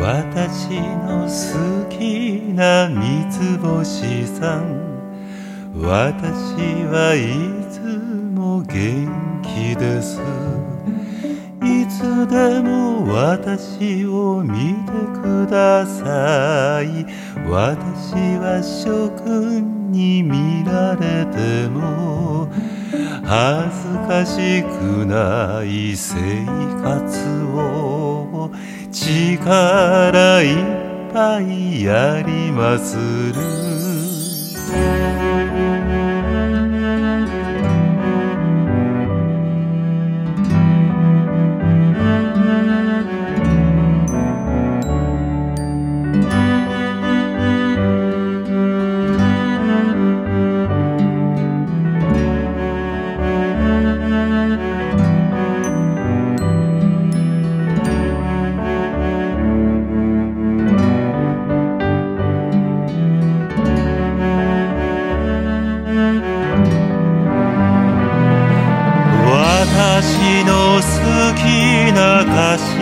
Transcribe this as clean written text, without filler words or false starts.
私の好きな三つ星さん、私はいつも元気です。いつでも私を見てください。私は諸君に見られても恥ずかしくない生活を力いっぱいやりまする。私の好きな歌詞